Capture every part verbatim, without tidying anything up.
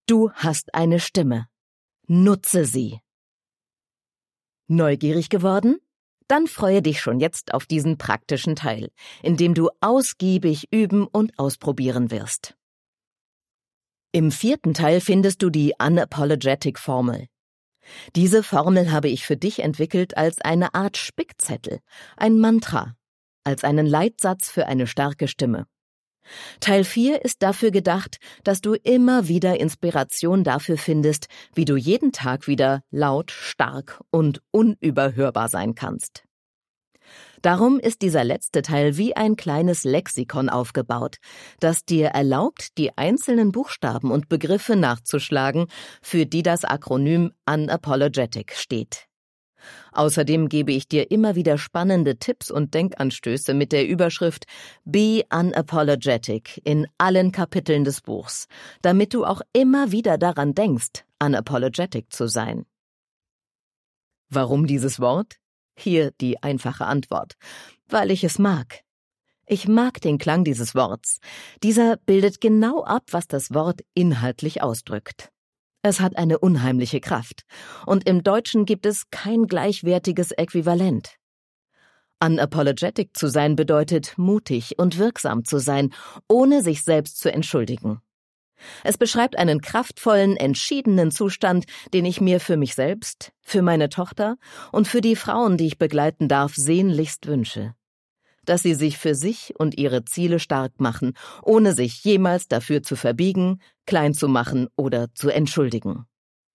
Du hast eine Stimme. Nutze sie. Neugierig geworden? Dann freue dich schon jetzt auf diesen praktischen Teil, in dem du ausgiebig üben und ausprobieren wirst. Im vierten Teil findest du die Unapologetic-Formel. Diese Formel habe ich für dich entwickelt als eine Art Spickzettel, ein Mantra, als einen Leitsatz für eine starke Stimme. Teil vier ist dafür gedacht, dass du immer wieder Inspiration dafür findest, wie du jeden Tag wieder laut, stark und unüberhörbar sein kannst. Darum ist dieser letzte Teil wie ein kleines Lexikon aufgebaut, das dir erlaubt, die einzelnen Buchstaben und Begriffe nachzuschlagen, für die das Akronym Unapologetic steht. Außerdem gebe ich dir immer wieder spannende Tipps und Denkanstöße mit der Überschrift Be Unapologetic in allen Kapiteln des Buchs, damit du auch immer wieder daran denkst, unapologetic zu sein. Warum dieses Wort? Hier die einfache Antwort. Weil ich es mag. Ich mag den Klang dieses Worts. Dieser bildet genau ab, was das Wort inhaltlich ausdrückt. Es hat eine unheimliche Kraft. Und im Deutschen gibt es kein gleichwertiges Äquivalent. Unapologetic zu sein bedeutet, mutig und wirksam zu sein, ohne sich selbst zu entschuldigen. Es beschreibt einen kraftvollen, entschiedenen Zustand, den ich mir für mich selbst, für meine Tochter und für die Frauen, die ich begleiten darf, sehnlichst wünsche. Dass sie sich für sich und ihre Ziele stark machen, ohne sich jemals dafür zu verbiegen, klein zu machen oder zu entschuldigen.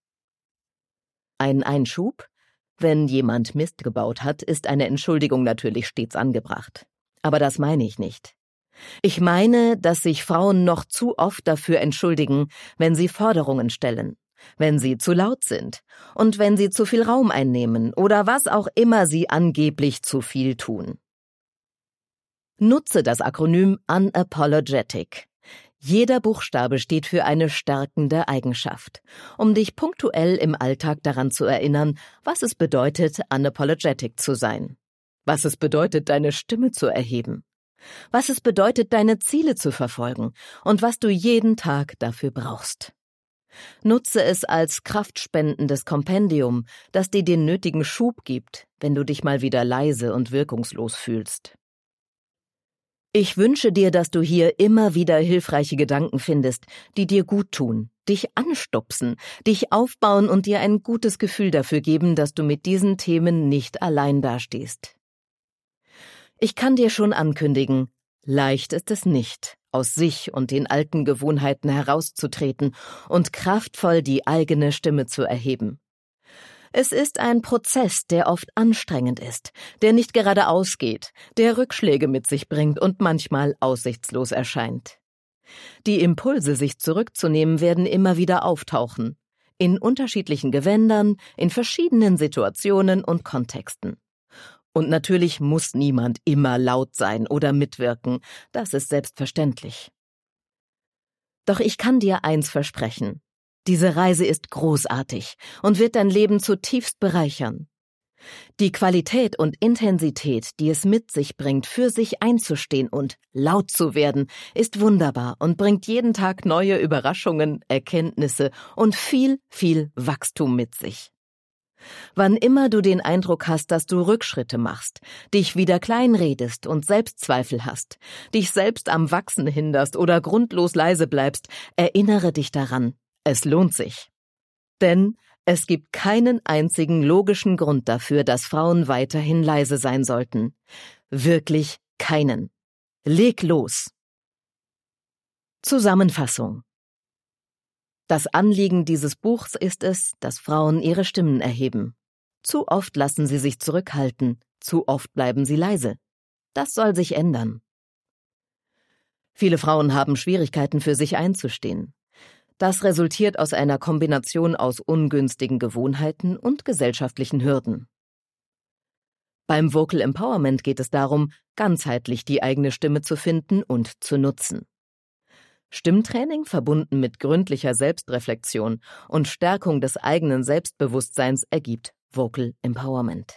Ein Einschub: Wenn jemand Mist gebaut hat, ist eine Entschuldigung natürlich stets angebracht. Aber das meine ich nicht. Ich meine, dass sich Frauen noch zu oft dafür entschuldigen, wenn sie Forderungen stellen, wenn sie zu laut sind und wenn sie zu viel Raum einnehmen oder was auch immer sie angeblich zu viel tun. Nutze das Akronym Unapologetic. Jeder Buchstabe steht für eine stärkende Eigenschaft, um dich punktuell im Alltag daran zu erinnern, was es bedeutet, unapologetic zu sein, was es bedeutet, deine Stimme zu erheben, was es bedeutet, deine Ziele zu verfolgen und was du jeden Tag dafür brauchst. Nutze es als kraftspendendes Kompendium, das dir den nötigen Schub gibt, wenn du dich mal wieder leise und wirkungslos fühlst. Ich wünsche dir, dass du hier immer wieder hilfreiche Gedanken findest, die dir gut tun, dich anstupsen, dich aufbauen und dir ein gutes Gefühl dafür geben, dass du mit diesen Themen nicht allein dastehst. Ich kann dir schon ankündigen, leicht ist es nicht, aus sich und den alten Gewohnheiten herauszutreten und kraftvoll die eigene Stimme zu erheben. Es ist ein Prozess, der oft anstrengend ist, der nicht geradeaus geht, der Rückschläge mit sich bringt und manchmal aussichtslos erscheint. Die Impulse, sich zurückzunehmen, werden immer wieder auftauchen, in unterschiedlichen Gewändern, in verschiedenen Situationen und Kontexten. Und natürlich muss niemand immer laut sein oder mitwirken, das ist selbstverständlich. Doch ich kann dir eins versprechen: Diese Reise ist großartig und wird dein Leben zutiefst bereichern. Die Qualität und Intensität, die es mit sich bringt, für sich einzustehen und laut zu werden, ist wunderbar und bringt jeden Tag neue Überraschungen, Erkenntnisse und viel, viel Wachstum mit sich. Wann immer du den Eindruck hast, dass du Rückschritte machst, dich wieder kleinredest und Selbstzweifel hast, dich selbst am Wachsen hinderst oder grundlos leise bleibst, erinnere dich daran: Es lohnt sich. Denn es gibt keinen einzigen logischen Grund dafür, dass Frauen weiterhin leise sein sollten. Wirklich keinen. Leg los. Zusammenfassung: Das Anliegen dieses Buchs ist es, dass Frauen ihre Stimmen erheben. Zu oft lassen sie sich zurückhalten, zu oft bleiben sie leise. Das soll sich ändern. Viele Frauen haben Schwierigkeiten, für sich einzustehen. Das resultiert aus einer Kombination aus ungünstigen Gewohnheiten und gesellschaftlichen Hürden. Beim Vocal Empowerment geht es darum, ganzheitlich die eigene Stimme zu finden und zu nutzen. Stimmtraining verbunden mit gründlicher Selbstreflexion und Stärkung des eigenen Selbstbewusstseins ergibt Vocal Empowerment.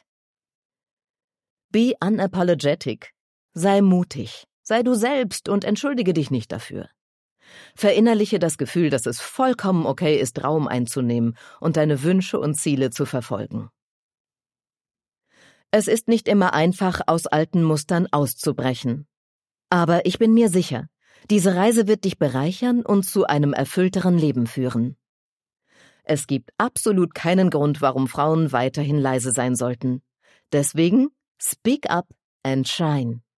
Be unapologetic. Sei mutig, sei du selbst und entschuldige dich nicht dafür. Verinnerliche das Gefühl, dass es vollkommen okay ist, Raum einzunehmen und deine Wünsche und Ziele zu verfolgen. Es ist nicht immer einfach, aus alten Mustern auszubrechen. Aber ich bin mir sicher, diese Reise wird dich bereichern und zu einem erfüllteren Leben führen. Es gibt absolut keinen Grund, warum Frauen weiterhin leise sein sollten. Deswegen, speak up and shine.